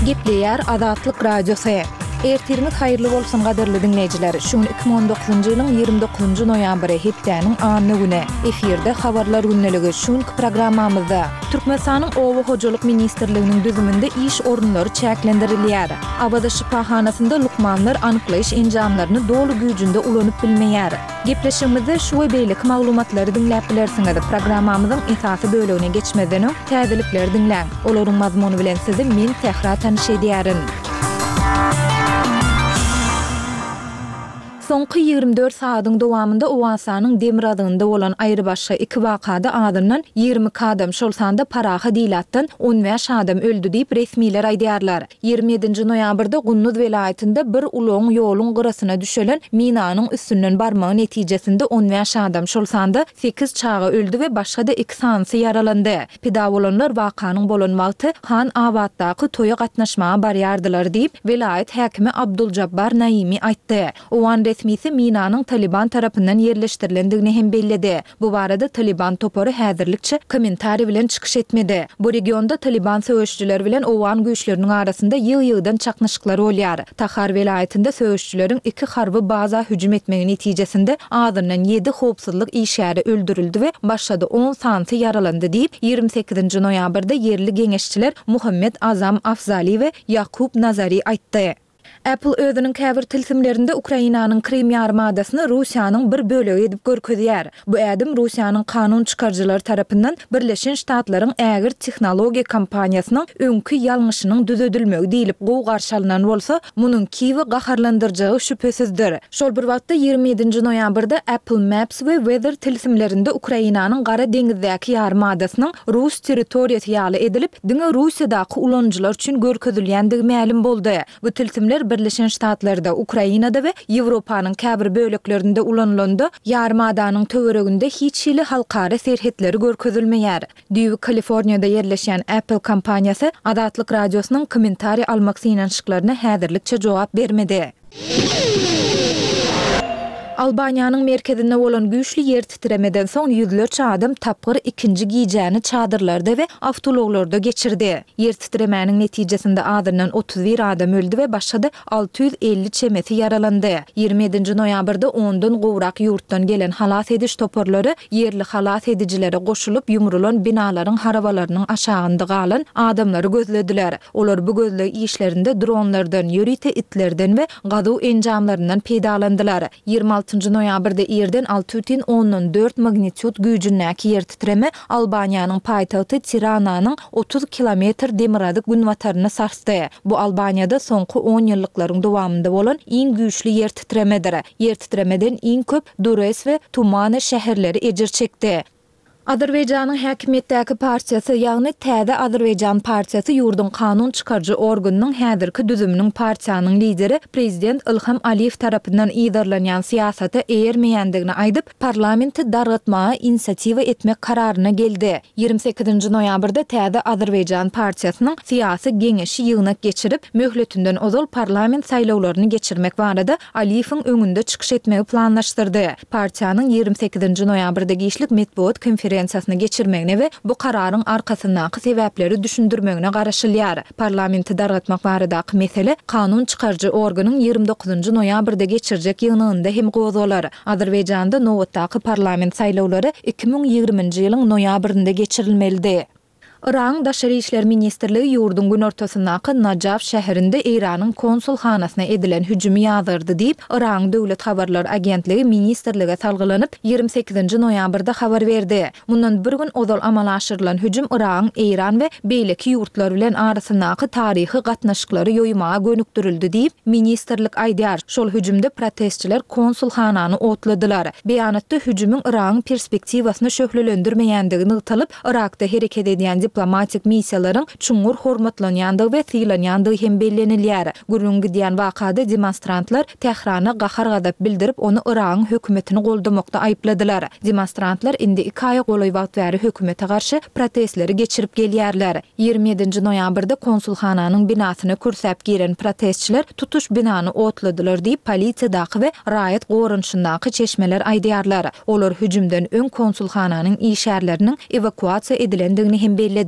Gepleyer Azatlyk Radiosu. Ertiriniz hayırlı bolsun gaderli dinleyijiler. Şuň 2019-njy ýylyň 29-njy noýambry hepdeniň anyny güne. Efirde habarlar günneligi şuň programmamyzda Türkmenistanyň Owa Hojalyk Ministrliginiň düzüminde iş orunlary çäklendirilýär. Abada şifahanasynda lukmanlar anyklaýyş enjamlaryny dolu güýjünde ulanyp bilmeýär. Gepleşigimizde şu we beýlik maglumatlary dinläp bilersiňiz. Programmamyzyň esasy bölegine geçmeden täzelikler dinläň. Olaryň mazmuny bilen sizi men Tehra tanış edýärin. Soňky 24 saatyň dowamında Owasanyň Demir adynda bolan aýry başga 2 wakada adyndan 20 adam şolsanda paraha diýlatdan 15 adam öldü diýip resmiler aýdýarlar. 27-nji noýabrda Gunnuz welaýatynda bir uloň ýoluň gyrasyna düşelen minanyň üstünden barmagy netijesinde 15 adam şolsanda 8 çaga öldü we başga da 2 sansy yaralandy. Pida bolanlar wakanyň bolan wagty Han Abaddaky toýa gatnaşmaga barýardylar diýip welaýat häkimi Abduljabbar Naimi aýtdy. Owan resmisi minanyň Taliban tarapyndan yerleşdirilendigini hem belledi. Bu barada Taliban topory häzirlikçe kommentari bilen çykyş etmedi. Bu regionda Taliban söwüşçüleri bilen Owan güýçleriniň arasynda ýyg-ýygdan çaknaşyklar bolýar. Tahar welaýatynda söwüşçüleriň 2 harby baza hüjüm etmegi netijesinde adyndan 7 howpsuzlyk işgäri öldürildi we başga 10 sansy yaralandy diýip 28-nji noýabrda yerli geňeşçiler Muhammed Azam Afzali we Yakup Nazari aýtdy. Apple özünün käbir tilsimlerinde Ukrainanyň Krim ýarymadasyny Russiýanyň bir bölegi edip görkezýär. Bu ädim Russiýanyň kanun çykarjylary tarapyndan Birleşen Ştatlaryň ägir tehnologiýa kompaniýasynyň öňkü ýalňyşynyň düzedilmegi diýilip gowy garşy alynan bolsa, munyň Kiýewi gaharlandyrjagy şüphesizdir. Şol bir wagtda 27-nji noýabrda Apple Maps we Weather tilsimlerinde Ukrainanyň Gara deňizdäki ýarymadasynyň Rus territoriýasy ýaly edilip, diňe Russiýadaky ulanjylar üçin görkezilýändigi ma'lum boldy. Bu tilsimler Birleşen Ştatlarda, Ukrainada we Ýewropanyň käbir böleklerinde ulanylanda ýarymadaanyň töwereginde hiç hili halkara serhetleri görkezilmeýär. Düýbi Kaliforniýada yerleşen Apple kompaniýasy Azatlyk Radiosynyň kommentari almak synanşyklaryna häzirlikçe jogap bermedi. Albaniýanyň merkezinde bolan güýçli ýer titremeden soň ýüzlerçe adam tapgyr ikinji giýjäni çadırlarda we awtologlarda geçirdi. Ýer titremäniň netijesinde adyndan 31 adam öldü we başga da 650 çemeti yaralandy. 27-nji noýabrda ondan gowrak ýurtdan gelen halas ediş toporlary ýerli halas edijilere goşulyp ýumrulan binalaryň harabalarynyň aşagynda galan adamlary gözlediler. Olar bu gözle işlerinde dronlardan, ýörite itlerden we gazu enjamlaryndan peýdalandylar. 26-njy noýabrda ýerden 6.4 magnitude güýjündäki ýer titreme Albaniýanyň paýtagty Tirananyň 30 kilometr demirady günwataryny sarsdy. Bu Albaniýada soňky 10 ýyllyklaryň dowamında bolan iň güýçli ýer titremedir. Ýer titremeden iň köp Dures we Tumany şäherleri ejir çekdi. Azerbaýjanyň häkimetdäki partiýasy, ýagny Täze Azerbaýjan partiýasy ýurdun kanun çykarjy organynyň häzirki düzüminiň partiýanyň lideri prezident Ilham Aliýew tarapyndan ýygyrlanýan siýasaty eýermeýändigini aýdyp, parlamenti dargatmaga inisiatiwa etmek kararyna geldi. 28-nji noýabrda Täze Azerbaýjan partiýasynyň siýasy geňeşi ýygynak geçirip, möhletinden ozal parlament saýlawlaryny geçirmek barada Aliýewiň öňünde çykyş etmegi planlaşdyrdy. Partiýanyň 28-nji noýabrda işlik metbuat konferensiýasyny geçirmegine we bu kararyň arkasyndaky sebäpleri düşündirmegine garaşylýar. Parlamenti dargatmak baradaky mesele kanun çykarjy organyň 29-njy noýabrda geçirjek ýygnynda hem gozalar. Azerbaýjanda nowatdaky parlament saýlawlary 2020-nji ýylyň noýabrynda geçirilmeli. Iran Daşary işler ministrligi ýurdun gün ortasyndaky Najaf şäherinde Iranyň konsulhanasyna edilen hüjümi ýazyrdy diýip Iran döwlet habarlar agentligi ministrlige salgylanyp 28-nji noýabrda habar berdi. Mundan bir gün ozal amala aşyrylan hüjüm Iran, Iran we beýleki ýurtlar bilen arasyndaky taryhy gatnaşyklary ýoýmaga gönükdirildi diýip ministrlik aýdýar. Şol hüjümde protestçiler konsulhanany otladylar. Beýanatda hüjümüň Iran perspektiwasyny şöhlelendirmeýändigini ýytalyp, Irakda hereket edýän diplomatik missiýalaryň çuňur hormatlanýandygy we syýlanýandygy hem bellenilýär. Gürrüň gidýän wakada demonstrantlar Tehrana gahar gadap bildirip onu Iran hökümetini goldamakda aýpladylar. Demonstrantlar indi 2 aý golaý wagt bäri hökümete garşy protestleri geçirip gelýärler. 27-nji noýabrda konsulhananyň binasyna kürsäp giren protestçiler tutuş binany otladylar diýip polisiýadaky we raýat gorunşyndaky çeşmeler aýdýarlar. Olar hüjümden öň konsulhananyň işärleriniň evakuasiýa edilendigini hem belli